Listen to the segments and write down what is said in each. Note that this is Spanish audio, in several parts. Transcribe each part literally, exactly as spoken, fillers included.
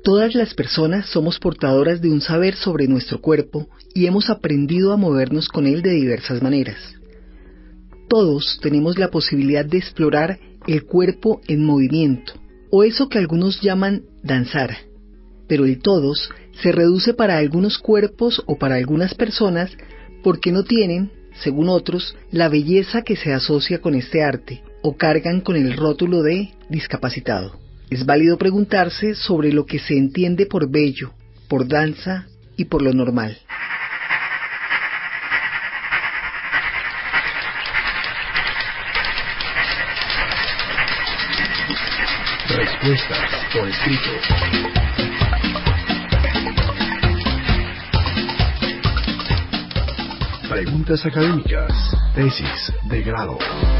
Todas las personas somos portadoras de un saber sobre nuestro cuerpo y hemos aprendido a movernos con él de diversas maneras. Todos tenemos la posibilidad de explorar el cuerpo en movimiento, o eso que algunos llaman danzar, pero el todos se reduce para algunos cuerpos o para algunas personas porque no tienen, según otros, la belleza que se asocia con este arte, o cargan con el rótulo de discapacitado. Es válido preguntarse sobre lo que se entiende por bello, por danza y por lo normal. Respuestas por escrito. Preguntas académicas. Tesis de grado.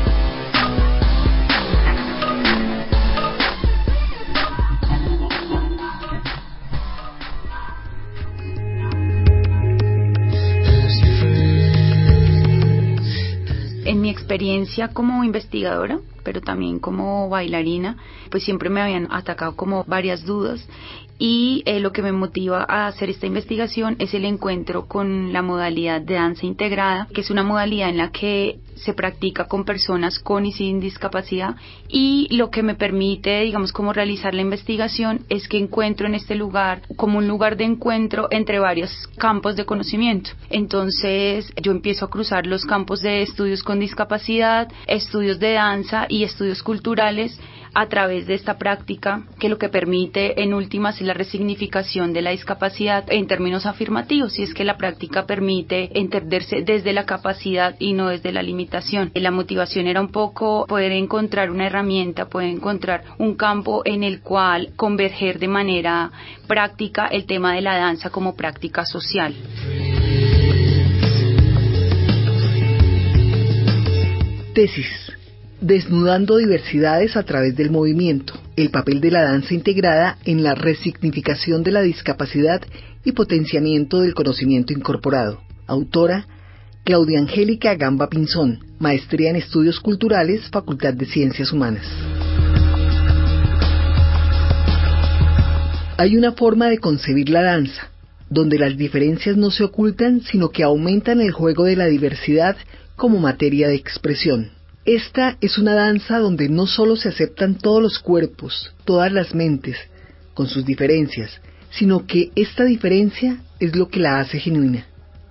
En mi experiencia como investigadora, pero también como bailarina, pues siempre me habían atacado como varias dudas y eh, lo que me motiva a hacer esta investigación es el encuentro con la modalidad de danza integrada, que es una modalidad en la que se practica con personas con y sin discapacidad, y lo que me permite, digamos, como realizar la investigación es que encuentro en este lugar como un lugar de encuentro entre varios campos de conocimiento. Entonces yo empiezo a cruzar los campos de estudios con discapacidad, estudios de danza y estudios culturales a través de esta práctica, que lo que permite en últimas es la resignificación de la discapacidad en términos afirmativos, y es que la práctica permite entenderse desde la capacidad y no desde la limitación. La motivación era un poco poder encontrar una herramienta, poder encontrar un campo en el cual converger de manera práctica el tema de la danza como práctica social. Tesis: Desnudando diversidades a través del movimiento, el papel de la danza integrada en la resignificación de la discapacidad y potenciamiento del conocimiento incorporado. Autora: Claudia Angélica Gamba Pinzón, maestría en Estudios Culturales, Facultad de Ciencias Humanas. Hay una forma de concebir la danza, donde las diferencias no se ocultan, sino que aumentan el juego de la diversidad como materia de expresión. Esta es una danza donde no solo se aceptan todos los cuerpos, todas las mentes, con sus diferencias, sino que esta diferencia es lo que la hace genuina.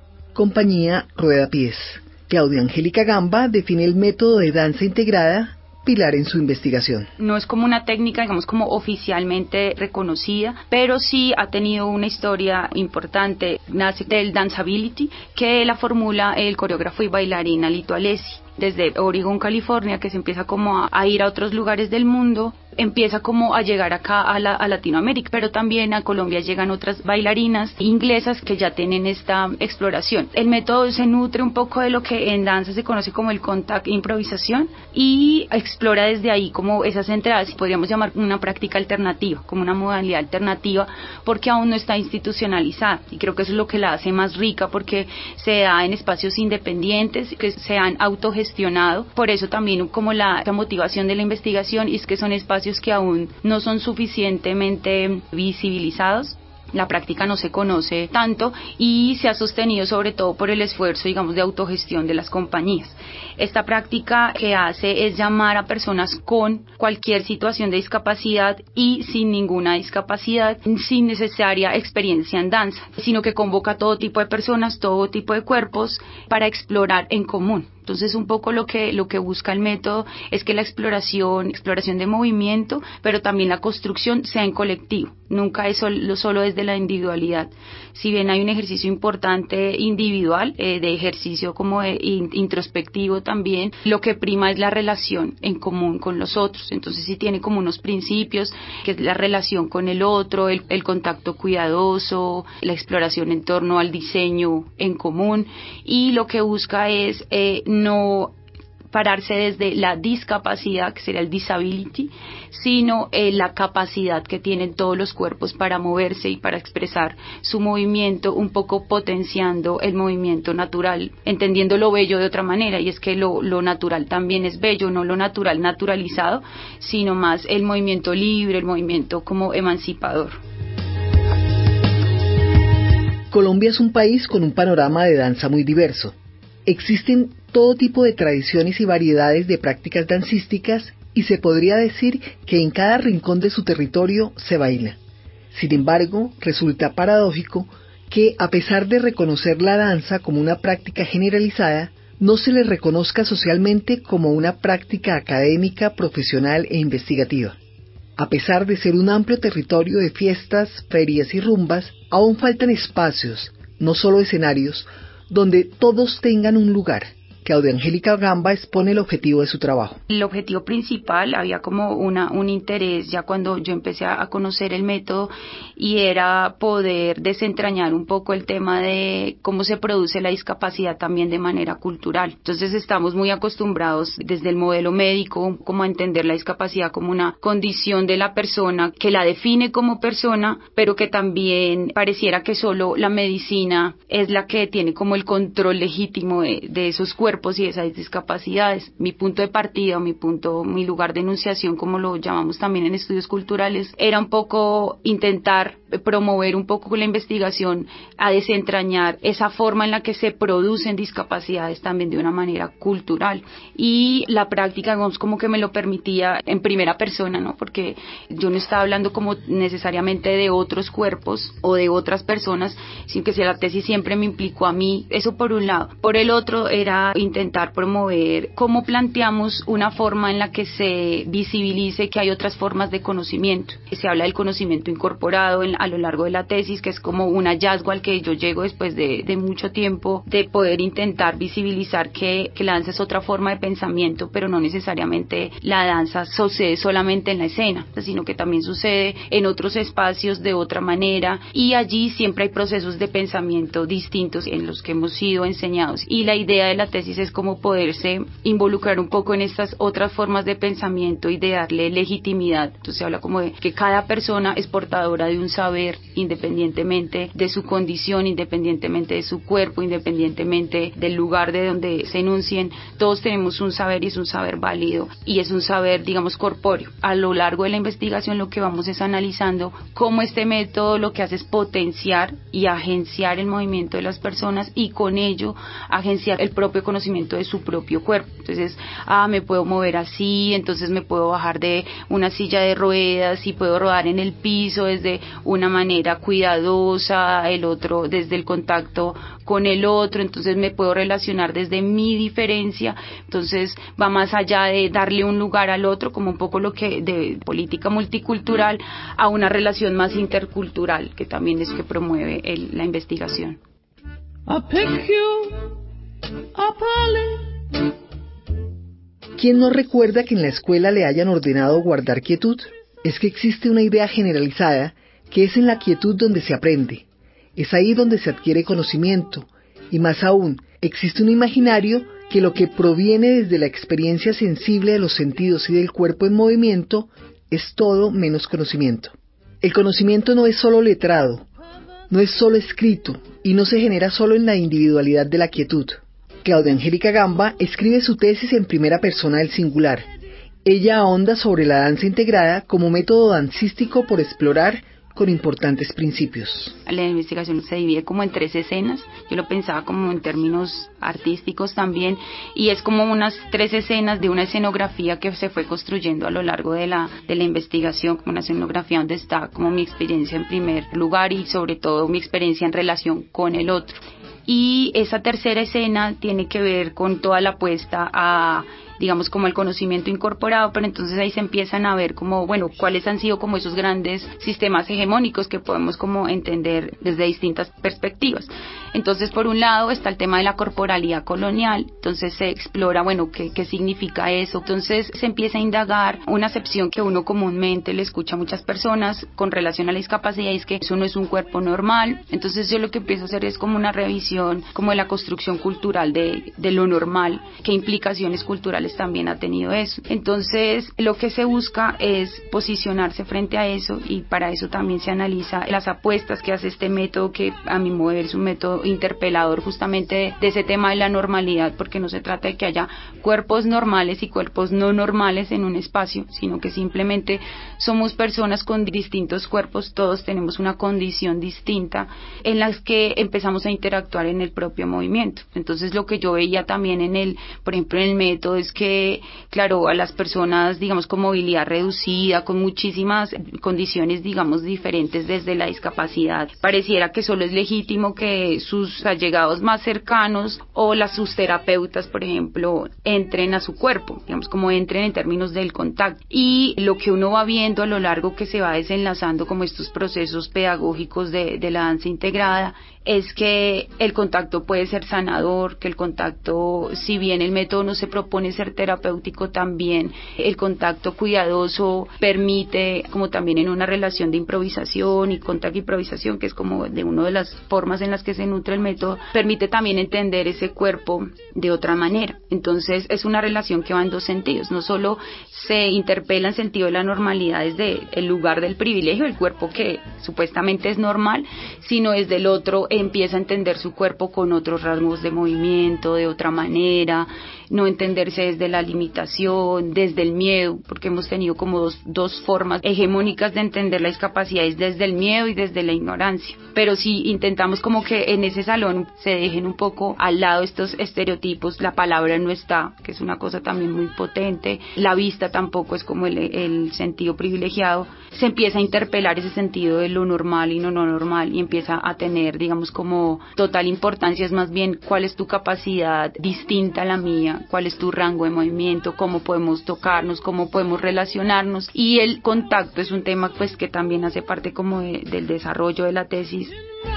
Compañía Rueda Pies. Claudia Angélica Gamba define el método de danza integrada, pilar en su investigación. No es como una técnica, digamos, como oficialmente reconocida, pero sí ha tenido una historia importante. Nace del danceability, que la formula el coreógrafo y bailarín Alito Alessi. Desde Oregon, California, que se empieza como a, a ir a otros lugares del mundo, empieza como a llegar acá a, la, a Latinoamérica, pero también a Colombia llegan otras bailarinas inglesas que ya tienen esta exploración. El método se nutre un poco de lo que en danza se conoce como el contact improvisación y explora desde ahí como esas entradas, podríamos llamar una práctica alternativa, como una modalidad alternativa, porque aún no está institucionalizada, y creo que eso es lo que la hace más rica, porque se da en espacios independientes que se han autogestionado. Por eso también como la, la motivación de la investigación es que son espacios que aún no son suficientemente visibilizados. La práctica no se conoce tanto y se ha sostenido sobre todo por el esfuerzo, digamos, de autogestión de las compañías. Esta práctica que hace es llamar a personas con cualquier situación de discapacidad y sin ninguna discapacidad, sin necesaria experiencia en danza, sino que convoca a todo tipo de personas, todo tipo de cuerpos para explorar en común. Entonces un poco lo que lo que busca el método es que la exploración, exploración de movimiento, pero también la construcción sea en colectivo, nunca es solo, solo desde la individualidad. Si bien hay un ejercicio importante individual, eh, de ejercicio como de in, introspectivo también, lo que prima es la relación en común con los otros. Entonces sí tiene como unos principios, que es la relación con el otro, el, el contacto cuidadoso, la exploración en torno al diseño en común, y lo que busca es eh, no pararse desde la discapacidad, que sería el disability, sino eh, la capacidad que tienen todos los cuerpos para moverse y para expresar su movimiento, un poco potenciando el movimiento natural, entendiendo lo bello de otra manera, y es que lo, lo natural también es bello, no lo natural naturalizado, sino más el movimiento libre, el movimiento como emancipador. Colombia es un país con un panorama de danza muy diverso. Existen todo tipo de tradiciones y variedades de prácticas dancísticas y se podría decir que en cada rincón de su territorio se baila. Sin embargo, resulta paradójico que, a pesar de reconocer la danza como una práctica generalizada, no se le reconozca socialmente como una práctica académica, profesional e investigativa. A pesar de ser un amplio territorio de fiestas, ferias y rumbas, aún faltan espacios, no solo escenarios, donde todos tengan un lugar. Claudia Angélica Gamba expone el objetivo de su trabajo. El objetivo principal, había como una, un interés ya cuando yo empecé a conocer el método, y era poder desentrañar un poco el tema de cómo se produce la discapacidad también de manera cultural. Entonces estamos muy acostumbrados desde el modelo médico como a entender la discapacidad como una condición de la persona que la define como persona, pero que también pareciera que solo la medicina es la que tiene como el control legítimo de, de esos cuerpos y esas discapacidades. Mi punto de partida, mi punto, mi lugar de enunciación, como lo llamamos también en estudios culturales, era un poco intentar promover un poco la investigación a desentrañar esa forma en la que se producen discapacidades también de una manera cultural, y la práctica digamos, como que me lo permitía en primera persona, ¿no? Porque yo no estaba hablando como necesariamente de otros cuerpos o de otras personas, sino que si la tesis siempre me implicó a mí, eso por un lado. Por el otro era intentar promover cómo planteamos una forma en la que se visibilice que hay otras formas de conocimiento. Se habla del conocimiento incorporado en, a lo largo de la tesis, que es como un hallazgo al que yo llego después de, de mucho tiempo, de poder intentar visibilizar que, que la danza es otra forma de pensamiento, pero no necesariamente la danza sucede solamente en la escena, sino que también sucede en otros espacios de otra manera, y allí siempre hay procesos de pensamiento distintos en los que hemos sido enseñados, y la idea de la tesis es como poderse involucrar un poco en estas otras formas de pensamiento y de darle legitimidad. Entonces se habla como de que cada persona es portadora de un saber, independientemente de su condición, independientemente de su cuerpo, independientemente del lugar de donde se enuncien. Todos tenemos un saber y es un saber válido, y es un saber, digamos, corpóreo. A lo largo de la investigación lo que vamos es analizando cómo este método lo que hace es potenciar y agenciar el movimiento de las personas, y con ello agenciar el propio conocimiento de su propio cuerpo. Entonces, ah, me puedo mover así, entonces me puedo bajar de una silla de ruedas y puedo rodar en el piso desde una manera cuidadosa, el otro desde el contacto con el otro, entonces me puedo relacionar desde mi diferencia. Entonces va más allá de darle un lugar al otro, como un poco lo que de política multicultural, a una relación más intercultural, que también es que promueve el, la investigación. ¿Quién no recuerda que en la escuela le hayan ordenado guardar quietud? Es que existe una idea generalizada que es en la quietud donde se aprende, es ahí donde se adquiere conocimiento, y más aún, existe un imaginario que lo que proviene desde la experiencia sensible de los sentidos y del cuerpo en movimiento es todo menos conocimiento. El conocimiento no es solo letrado, no es solo escrito, y no se genera solo en la individualidad de la quietud. Claudia Angélica Gamba escribe su tesis en primera persona del singular. Ella ahonda sobre la danza integrada como método dancístico por explorar con importantes principios. La investigación se divide como en tres escenas. Yo lo pensaba como en términos artísticos también, y es como unas tres escenas de una escenografía que se fue construyendo a lo largo de la, de la investigación, como una escenografía donde está como mi experiencia en primer lugar y sobre todo mi experiencia en relación con el otro. Y esa tercera escena tiene que ver con toda la apuesta a, digamos, como el conocimiento incorporado, pero entonces ahí se empiezan a ver como, bueno, cuáles han sido como esos grandes sistemas hegemónicos que podemos como entender desde distintas perspectivas. Entonces, por un lado está el tema de la corporalidad colonial, entonces se explora, bueno, qué, qué significa eso. Entonces se empieza a indagar una acepción que uno comúnmente le escucha a muchas personas con relación a la discapacidad, y es que eso no es un cuerpo normal. Entonces yo lo que empiezo a hacer es como una revisión como de la construcción cultural de, de lo normal, qué implicaciones culturales pues también ha tenido eso. Entonces lo que se busca es posicionarse frente a eso, y para eso también se analiza las apuestas que hace este método, que a mi modo de ver es un método interpelador justamente de, de ese tema de la normalidad, porque no se trata de que haya cuerpos normales y cuerpos no normales en un espacio, sino que simplemente somos personas con distintos cuerpos, todos tenemos una condición distinta en las que empezamos a interactuar en el propio movimiento. Entonces lo que yo veía también en el, por ejemplo en el método, es que claro, a las personas digamos con movilidad reducida, con muchísimas condiciones digamos diferentes desde la discapacidad, pareciera que solo es legítimo que sus allegados más cercanos o las sus terapeutas, por ejemplo, entren a su cuerpo, digamos como entren en términos del contacto. Y lo que uno va viendo a lo largo que se va desenlazando como estos procesos pedagógicos de, de la danza integrada, es que el contacto puede ser sanador, que el contacto, si bien el método no se propone ser terapéutico, también el contacto cuidadoso permite, como también en una relación de improvisación y contacto e improvisación, que es como de una de las formas en las que se nutre el método, permite también entender ese cuerpo de otra manera. Entonces es una relación que va en dos sentidos, no solo se interpela en sentido de la normalidad desde el lugar del privilegio, el cuerpo que supuestamente es normal, sino desde el otro empieza a entender su cuerpo con otros rasgos de movimiento, de otra manera, no entenderse desde la limitación, desde el miedo, porque hemos tenido como dos, dos formas hegemónicas de entender la discapacidad, es desde el miedo y desde la ignorancia. Pero si intentamos como que en ese salón se dejen un poco al lado estos estereotipos, la palabra no está, que es una cosa también muy potente, la vista tampoco es como el, el sentido privilegiado, se empieza a interpelar ese sentido de lo normal y no, no normal, y empieza a tener, digamos, como total importancia, es más bien cuál es tu capacidad distinta a la mía, cuál es tu rango de movimiento, cómo podemos tocarnos, cómo podemos relacionarnos. Y el contacto es un tema pues que también hace parte como de, del desarrollo de la tesis.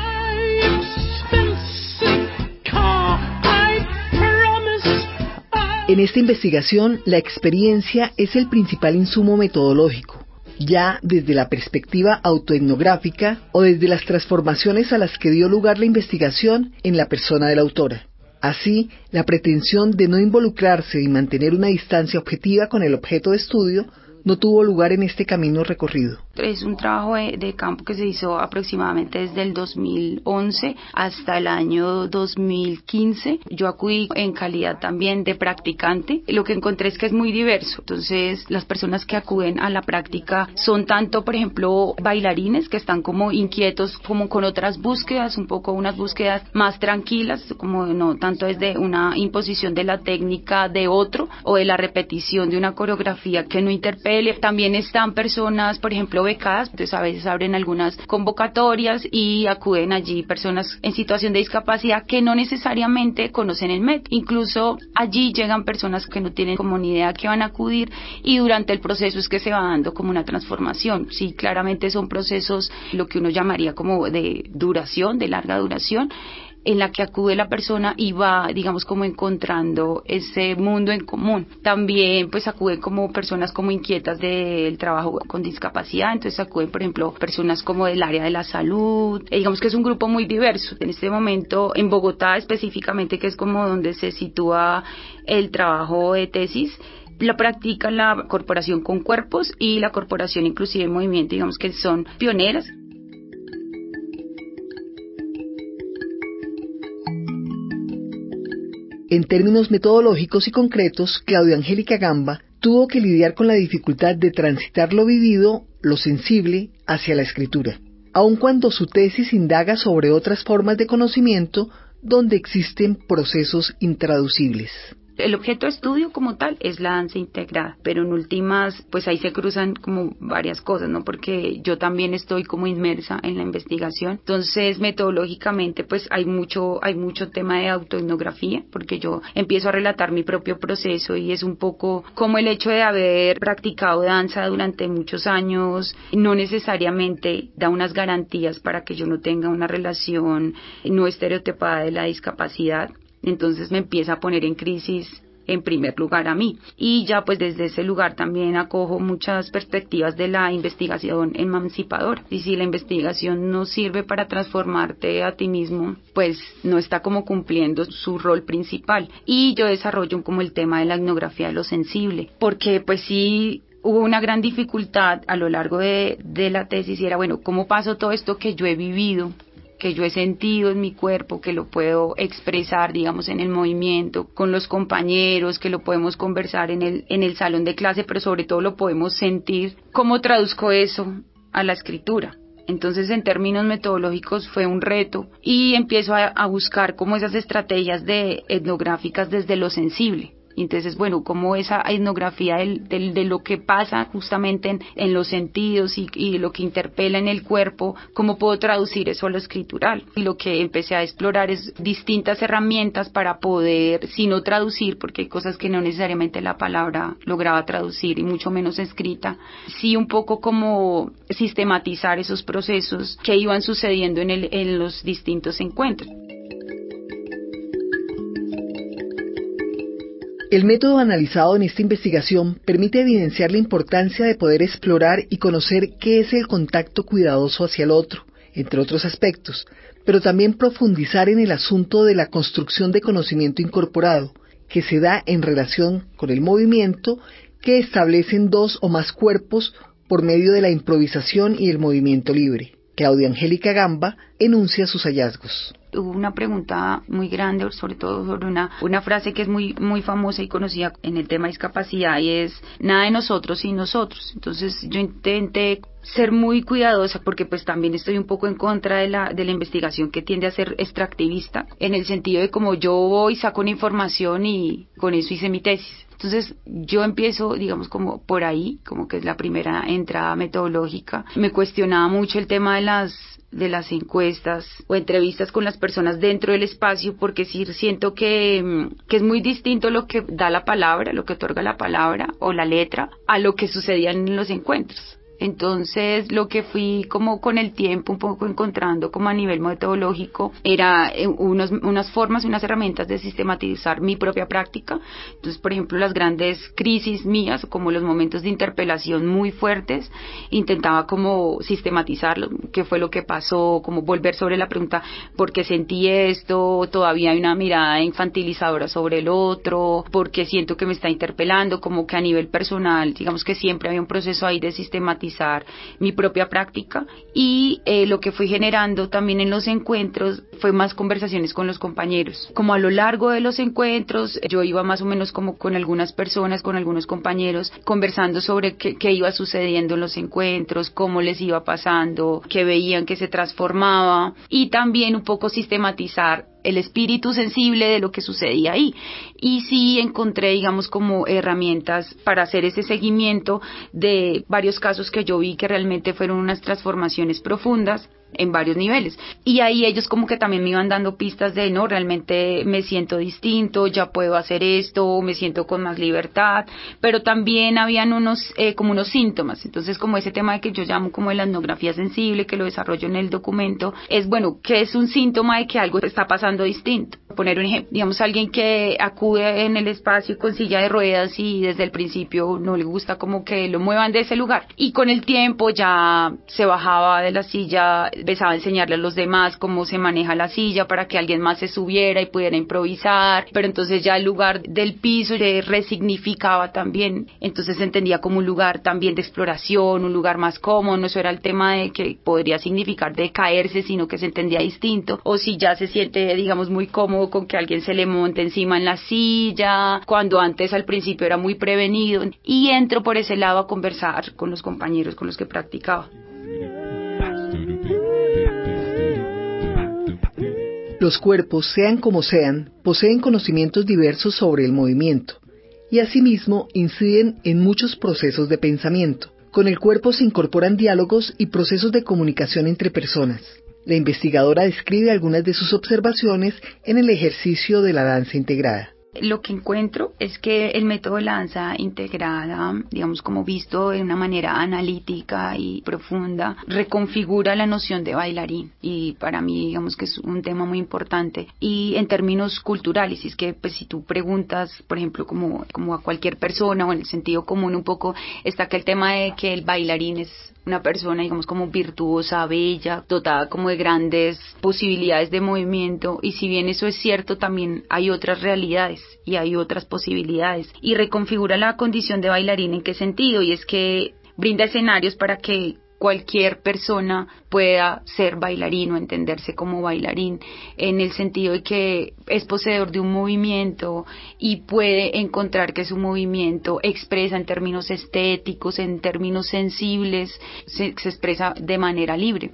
En esta investigación, la experiencia es el principal insumo metodológico, ya desde la perspectiva autoetnográfica o desde las transformaciones a las que dio lugar la investigación en la persona de la autora. Así, la pretensión de no involucrarse y mantener una distancia objetiva con el objeto de estudio no tuvo lugar en este camino recorrido. Es un trabajo de, de campo que se hizo aproximadamente desde el dos mil once hasta el año dos mil quince. Yo acudí en calidad también de practicante. Lo que encontré es que es muy diverso. Entonces, las personas que acuden a la práctica son tanto, por ejemplo, bailarines que están como inquietos, como con otras búsquedas, un poco unas búsquedas más tranquilas, como no tanto desde una imposición de la técnica de otro o de la repetición de una coreografía que no interpela. También están personas, por ejemplo, becadas, entonces a veces abren algunas convocatorias y acuden allí personas en situación de discapacidad que no necesariamente conocen el método. Incluso allí llegan personas que no tienen como ni idea que van a acudir, y durante el proceso es que se va dando como una transformación. Sí, claramente son procesos, lo que uno llamaría como de duración, de larga duración, en la que acude la persona y va, digamos, como encontrando ese mundo en común. También, pues, acuden como personas como inquietas del trabajo con discapacidad, entonces acuden, por ejemplo, personas como del área de la salud, e digamos que es un grupo muy diverso. En este momento, en Bogotá específicamente, que es como donde se sitúa el trabajo de tesis, la practica la Corporación Con Cuerpos y la Corporación Inclusive en Movimiento, digamos que son pioneras. En términos metodológicos y concretos, Claudia Angélica Gamba tuvo que lidiar con la dificultad de transitar lo vivido, lo sensible, hacia la escritura, aun cuando su tesis indaga sobre otras formas de conocimiento donde existen procesos intraducibles. El objeto de estudio como tal es la danza integrada, pero en últimas, pues ahí se cruzan como varias cosas, ¿no? Porque yo también estoy como inmersa en la investigación, entonces metodológicamente pues hay mucho, hay mucho tema de autoetnografía, porque yo empiezo a relatar mi propio proceso y es un poco como el hecho de haber practicado danza durante muchos años, no necesariamente da unas garantías para que yo no tenga una relación no estereotipada de la discapacidad. Entonces me empieza a poner en crisis en primer lugar a mí. Y ya pues desde ese lugar también acojo muchas perspectivas de la investigación emancipadora. Y si la investigación no sirve para transformarte a ti mismo, pues no está como cumpliendo su rol principal. Y yo desarrollo como el tema de la etnografía de lo sensible, porque pues sí hubo una gran dificultad a lo largo de, de la tesis y era, bueno, ¿cómo paso todo esto que yo he vivido, que yo he sentido en mi cuerpo, que lo puedo expresar, digamos, en el movimiento, con los compañeros, que lo podemos conversar en el, en el salón de clase, pero sobre todo lo podemos sentir? ¿Cómo traduzco eso a la escritura? Entonces, en términos metodológicos fue un reto y empiezo a, a buscar como esas estrategias de etnográficas desde lo sensible. Y entonces, bueno, como esa etnografía del, del, de lo que pasa justamente en, en los sentidos y, y lo que interpela en el cuerpo, ¿cómo puedo traducir eso a lo escritural? Y lo que empecé a explorar es distintas herramientas para poder, si no traducir, porque hay cosas que no necesariamente la palabra lograba traducir y mucho menos escrita, sí un poco como sistematizar esos procesos que iban sucediendo en, el, en los distintos encuentros. El método analizado en esta investigación permite evidenciar la importancia de poder explorar y conocer qué es el contacto cuidadoso hacia el otro, entre otros aspectos, pero también profundizar en el asunto de la construcción de conocimiento incorporado, que se da en relación con el movimiento que establecen dos o más cuerpos por medio de la improvisación y el movimiento libre. Claudia Angélica Gamba enuncia sus hallazgos. Hubo una pregunta muy grande, sobre todo sobre una, una frase que es muy, muy famosa y conocida en el tema de discapacidad, y es nada de nosotros sin nosotros. Entonces yo intenté ser muy cuidadosa porque pues también estoy un poco en contra de la, de la investigación que tiende a ser extractivista, en el sentido de como yo voy, saco una información y con eso hice mi tesis. Entonces yo empiezo, digamos, como por ahí, como que es la primera entrada metodológica. Me cuestionaba mucho el tema de las de las encuestas o entrevistas con las personas dentro del espacio, porque sí siento que, que es muy distinto lo que da la palabra, lo que otorga la palabra o la letra, a lo que sucedía en los encuentros. Entonces, lo que fui como con el tiempo un poco encontrando como a nivel metodológico era unos, unas formas y unas herramientas de sistematizar mi propia práctica. Entonces, por ejemplo, las grandes crisis mías, como los momentos de interpelación muy fuertes, intentaba como sistematizarlos, qué fue lo que pasó, como volver sobre la pregunta, ¿por qué sentí esto? Todavía hay una mirada infantilizadora sobre el otro, ¿por qué siento que me está interpelando? Como que a nivel personal, digamos que siempre había un proceso ahí de sistematizar mi propia práctica, y eh, lo que fui generando también en los encuentros fue más conversaciones con los compañeros. Como a lo largo de los encuentros yo iba más o menos como con algunas personas, con algunos compañeros, conversando sobre qué, qué iba sucediendo en los encuentros, cómo les iba pasando, qué veían que se transformaba, y también un poco sistematizar el espíritu sensible de lo que sucedía ahí. Y sí encontré, digamos, como herramientas para hacer ese seguimiento de varios casos que yo vi que realmente fueron unas transformaciones profundas en varios niveles. Y ahí ellos como que también me iban dando pistas de, no, realmente me siento distinto, ya puedo hacer esto, me siento con más libertad, pero también habían unos, eh, como unos síntomas. Entonces, como ese tema de que yo llamo como la etnografía sensible, que lo desarrollo en el documento, es, bueno, ¿qué es un síntoma de que algo está pasando distinto? Poner un ejemplo, digamos, alguien que acude en el espacio con silla de ruedas y desde el principio no le gusta como que lo muevan de ese lugar, y con el tiempo ya se bajaba de la silla, empezaba a enseñarle a los demás cómo se maneja la silla para que alguien más se subiera y pudiera improvisar, pero entonces ya el lugar del piso se resignificaba también, entonces se entendía como un lugar también de exploración, un lugar más cómodo. No eso era el tema de que podría significar de caerse, sino que se entendía distinto, o si ya se siente, digamos, muy cómodo con que alguien se le monte encima en la silla, cuando antes al principio era muy prevenido, y entro por ese lado a conversar con los compañeros con los que practicaba. Los cuerpos, sean como sean, poseen conocimientos diversos sobre el movimiento y asimismo inciden en muchos procesos de pensamiento. Con el cuerpo se incorporan diálogos y procesos de comunicación entre personas. La investigadora describe algunas de sus observaciones en el ejercicio de la danza integrada. Lo que encuentro es que el método de la danza integrada, digamos como visto de una manera analítica y profunda, reconfigura la noción de bailarín, y para mí digamos que es un tema muy importante. Y en términos culturales, es que pues si tú preguntas, por ejemplo, como, como a cualquier persona o en el sentido común un poco, está que el tema de que el bailarín es una persona, digamos, como virtuosa, bella, dotada como de grandes posibilidades de movimiento, y si bien eso es cierto, también hay otras realidades y hay otras posibilidades. Y reconfigura la condición de bailarín, ¿en qué sentido? Y es que brinda escenarios para que cualquier persona pueda ser bailarín o entenderse como bailarín, en el sentido de que es poseedor de un movimiento y puede encontrar que su movimiento expresa en términos estéticos, en términos sensibles, se, se expresa de manera libre.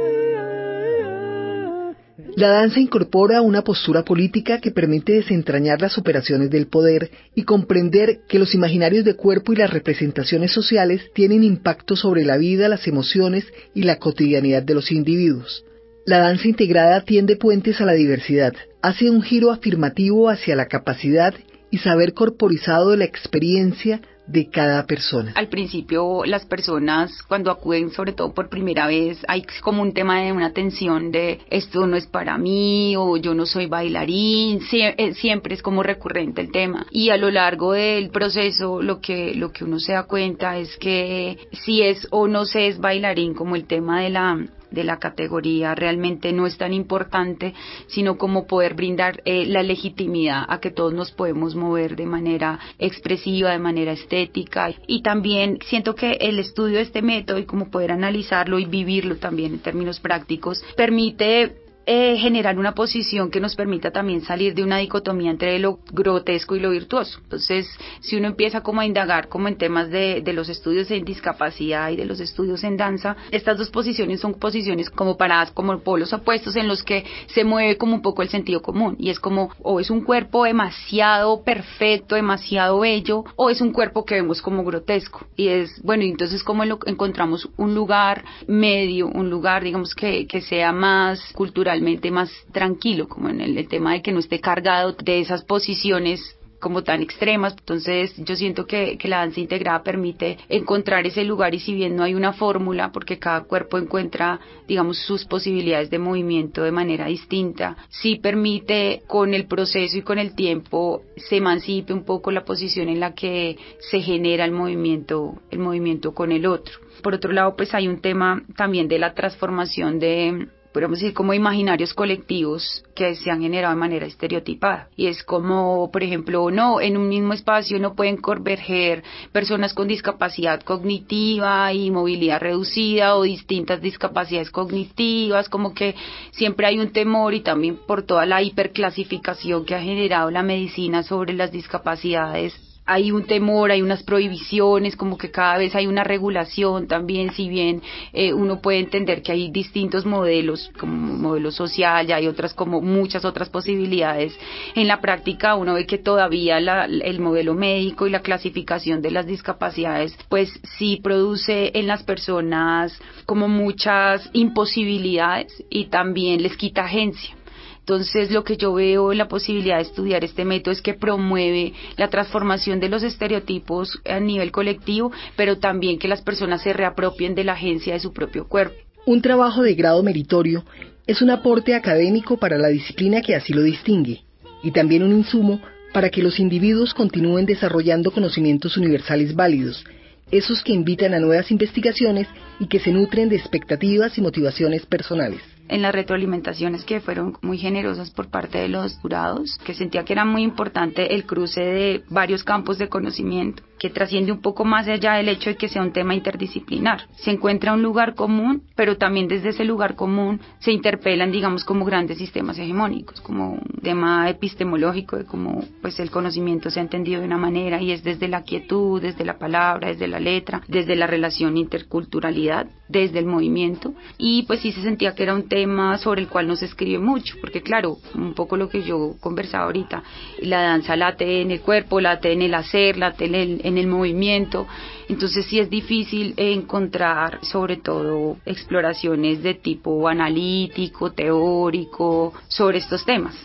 La danza incorpora una postura política que permite desentrañar las operaciones del poder y comprender que los imaginarios de cuerpo y las representaciones sociales tienen impacto sobre la vida, las emociones y la cotidianidad de los individuos. La danza integrada tiende puentes a la diversidad, hace un giro afirmativo hacia la capacidad y saber corporizado de la experiencia de cada persona. Al principio las personas cuando acuden, sobre todo por primera vez, hay como un tema de una tensión de esto no es para mí o yo no soy bailarín, Sie- siempre es como recurrente el tema, y a lo largo del proceso lo que lo que uno se da cuenta es que si es o no se es bailarín, como el tema de la de la categoría realmente no es tan importante, sino como poder brindar eh, la legitimidad a que todos nos podemos mover de manera expresiva, de manera estética. Y también siento que el estudio de este método y como poder analizarlo y vivirlo también en términos prácticos permite Eh, generar una posición que nos permita también salir de una dicotomía entre lo grotesco y lo virtuoso. Entonces, si uno empieza como a indagar como en temas de, de los estudios en discapacidad y de los estudios en danza, estas dos posiciones son posiciones como paradas como polos opuestos en los que se mueve como un poco el sentido común, y es como o es un cuerpo demasiado perfecto, demasiado bello, o es un cuerpo que vemos como grotesco, y es bueno, y entonces como lo, encontramos un lugar medio, un lugar digamos que, que sea más cultural, más tranquilo, como en el, el tema de que no esté cargado de esas posiciones como tan extremas. Entonces yo siento que, que la danza integrada permite encontrar ese lugar, y si bien no hay una fórmula, porque cada cuerpo encuentra digamos sus posibilidades de movimiento de manera distinta, sí permite con el proceso y con el tiempo se emancipe un poco la posición en la que se genera el movimiento, el movimiento con el otro. Por otro lado, pues hay un tema también de la transformación de, podemos decir, como imaginarios colectivos que se han generado de manera estereotipada. Y es como, por ejemplo, no, en un mismo espacio no pueden converger personas con discapacidad cognitiva y movilidad reducida o distintas discapacidades cognitivas, como que siempre hay un temor, y también por toda la hiperclasificación que ha generado la medicina sobre las discapacidades, hay un temor, hay unas prohibiciones, como que cada vez hay una regulación también, si bien eh, uno puede entender que hay distintos modelos, como modelo social, ya hay otras como muchas otras posibilidades. En la práctica uno ve que todavía la, el modelo médico y la clasificación de las discapacidades pues sí produce en las personas como muchas imposibilidades y también les quita agencia. Entonces, lo que yo veo en la posibilidad de estudiar este método es que promueve la transformación de los estereotipos a nivel colectivo, pero también que las personas se reapropien de la agencia de su propio cuerpo. Un trabajo de grado meritorio es un aporte académico para la disciplina que así lo distingue, y también un insumo para que los individuos continúen desarrollando conocimientos universales válidos, esos que invitan a nuevas investigaciones y que se nutren de expectativas y motivaciones personales. En las retroalimentaciones que fueron muy generosas por parte de los jurados, que sentía que era muy importante el cruce de varios campos de conocimiento, que trasciende un poco más allá del hecho de que sea un tema interdisciplinar. Se encuentra un lugar común, pero también desde ese lugar común se interpelan, digamos, como grandes sistemas hegemónicos, como un tema epistemológico de cómo pues, el conocimiento se ha entendido de una manera, y es desde la quietud, desde la palabra, desde la letra, desde la relación interculturalidad, desde el movimiento, y pues sí se sentía que era un tema sobre el cual no se escribe mucho, porque claro, un poco lo que yo conversaba ahorita, la danza late en el cuerpo, late en el hacer, late en el, en el movimiento, entonces sí es difícil encontrar sobre todo exploraciones de tipo analítico, teórico, sobre estos temas.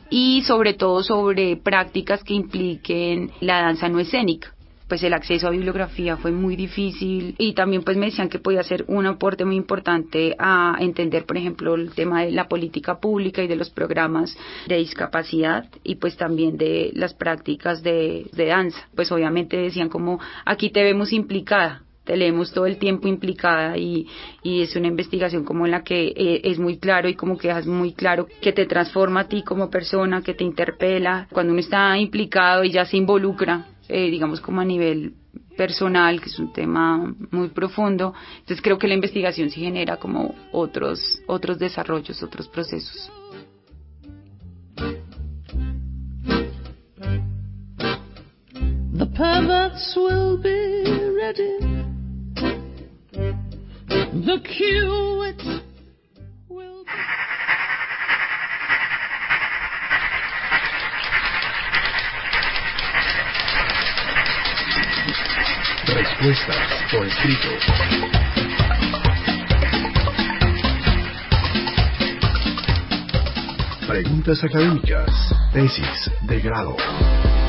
y sobre todo sobre prácticas que impliquen la danza no escénica. Pues el acceso a bibliografía fue muy difícil y también pues me decían que podía ser un aporte muy importante a entender, por ejemplo, el tema de la política pública y de los programas de discapacidad y pues también de las prácticas de, de danza. Pues obviamente decían como aquí te vemos implicada, te leemos todo el tiempo implicada y, y es una investigación como en la que eh, es muy claro y como que dejas muy claro que te transforma a ti como persona, que te interpela. Cuando uno está implicado y ya se involucra, Eh, digamos como a nivel personal, que es un tema muy profundo, entonces creo que la investigación sí genera como otros otros desarrollos, otros procesos. The perverts will be ready. The Cubits will be... Respuestas por escrito. Preguntas académicas, tesis de grado.